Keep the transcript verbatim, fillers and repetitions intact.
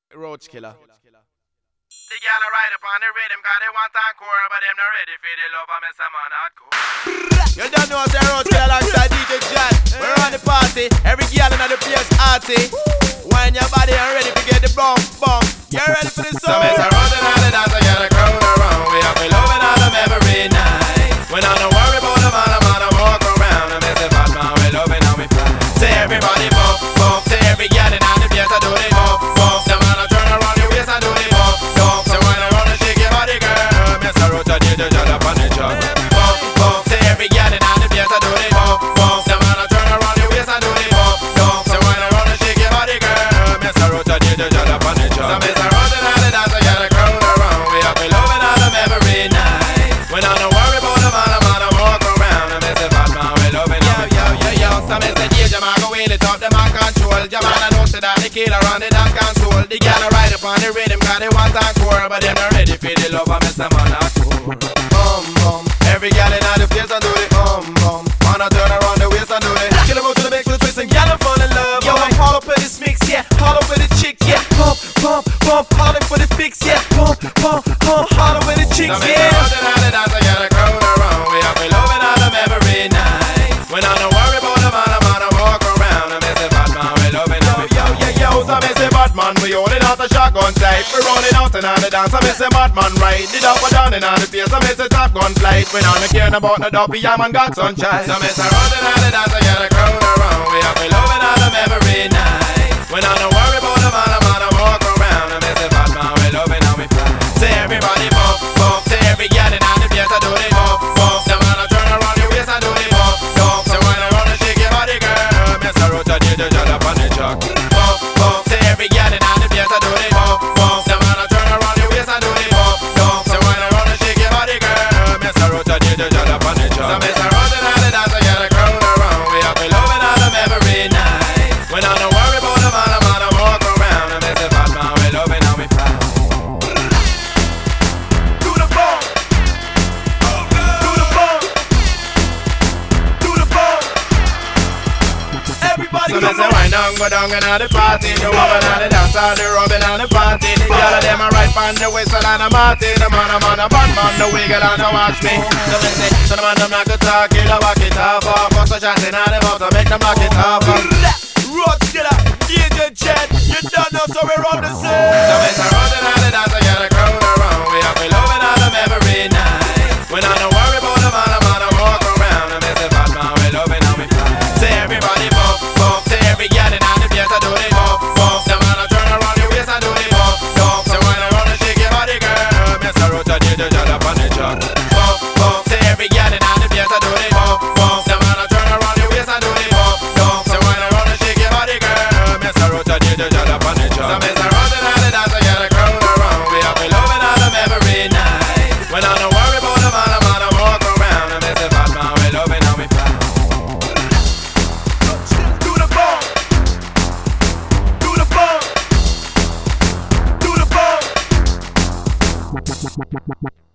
Roach killer. The gyal a ride up on the rhythm, cause they want encore, but them not ready for the love of me some man hardcore. You don't know say Roach killer alongside D J Jan. We're on the party, every gyal in the place arty. Wind your body and ready to get the bump, bump. You ready for the song? So it's a running out of dance, I got a crowd around. We have been loving all them every night. When I don't worry about them, all them, all them walk around. And they say, bad man, we loving how we fly. Say everybody bump, bump. Say every gyal in the place, I do the bump, bump. Say man, I turn around the waist, I do the bump, bump. So when I run, I shake your body, girl. Mister Roach, I did the job up on the job. Bump, bump. Say every gyal in the place, I do the bump, bump. Say man, I turn around the waist, I do the bump, bump. So when I run, I shake your body, girl. Mister Roach, I did the job up on the job. So Mister Roach, and all the dance, I got a crowd around. We have been loving all them every night. When I don't worry about them, all them, all them walk around. And they say, bad man, we loving all them. Yo, yo, yo, yo. So Mister J, Jam, I go in it up, them on control. Jam, I know say that the killer on the dance console. The gyal a ride up on the rhythm, cause they want encore, but them not ready for the love of Mister Man hardcore. Bum, bum. Every gyal in the place and do the bum, bum. Man, I turn around the waist and do the killer go to the mix with a twist and gyal fall in love. Yo, I'm all up for this mix, yeah. All up for the chick, yeah. Pump, pump, pump. All up for the fix, yeah. Pump, pump, pump. All up for the chicks, yeah. So Mister Roach and all the dance, I got a crowd around. We have been loving all them every night. When I don't worry about them, all them, all them walk around. And they say, bad man, we loving all them. Yo, yo, yo, so me say bad man, we holding out the shotgun tight. We rolling out and on the dance, so me say bad man right. The up and down in on the face, so me say top gun flight. We don't care about no dopey, yeah man got sunshine. So me say rolling out the dance, I got a crowd around. We have been loving all them every night. When I don't worry about them, all them, all them walk around. And they say bad man, we loving how we fly. Say everybody bump, bump. Say every gyal in on the place, I do the bump, bump. Say man, I turn around the waist, I do the bump, bump. So when I run, I shake your body, girl. Mister Roach, I did the job up on the truck. Bump, bump. Say every gyal in on the place, I do the bump, bump. Say man, I turn around the waist, I do the bump, bump. So when I run, I shake your body, girl. Mister Roach, I did the job up on the truck. So Mister Roach and all the dance, I got a crowd around. We have been loving all them every night. When I don't worry about them, all them, all them walk around. And they say, bad man, we loving how we fly. Do the bump, do the bump, do the bump. Everybody so come on. Wind down, go down and all the party. The woman and the dance, all the rubbing and the party. The gyal of them a right on the whistle and a marty. The man a man a bad man, the wiggle and the watch me. So me say, so the man them like a talk, kill a walk it off. Bust a shot in all the mouth to make them lock it off. Roach killer, D J Jan, you don't know so we're on the scene. So Mister Roach and all the dance, I got a crowd around. We have been loving all them every night. When I don't worry about them, all them, all them walk around. And they say, bad man, we loving how we fly. Say everybody bump, bump. Say every gyal in on the place, I do the bump, bump. Say man, I turn around the waist, I do the bump, bump. So when I run, I shake your body, girl. Mister Roach, I did the job up on the truck. Bump, bump. Say every gyal in on the place, I do the bump, bump. Say man, I turn around the waist, I do the bump, bump. So when I run, I shake your body, girl. Mister Roach, I did the job up on the truck. So Mister Roach and all the dance, I got a crowd around. We have been loving all them every night. When I don't worry about them, all them, all them walk around. And they say, bad man, we loving how we fly. Do the bump, do the bump, do the bump.